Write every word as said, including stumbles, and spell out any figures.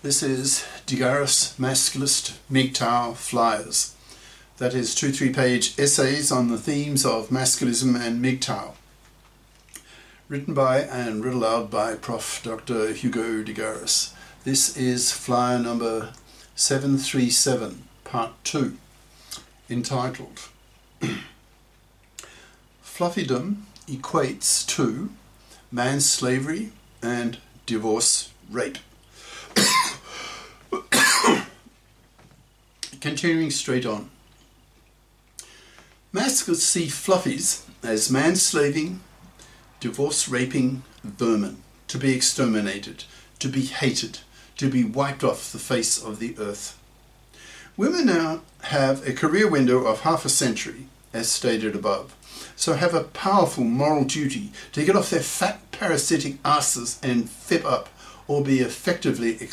This is Digaris Masculist M G T O W Flyers. That is two three-page essays on the themes of masculism and M G T O W. Written by and read aloud by Professor Doctor Hugo Digaris. This is flyer number seven three seven, part two, entitled Fluffydom equates to manslavery and divorce rape. Continuing straight on. Masculists see fluffies as manslaving, divorce-raping vermin, to be exterminated, to be hated, to be wiped off the face of the earth. Women now have a career window of half a century, as stated above, so have a powerful moral duty to get off their fat parasitic asses and fip up, or be effectively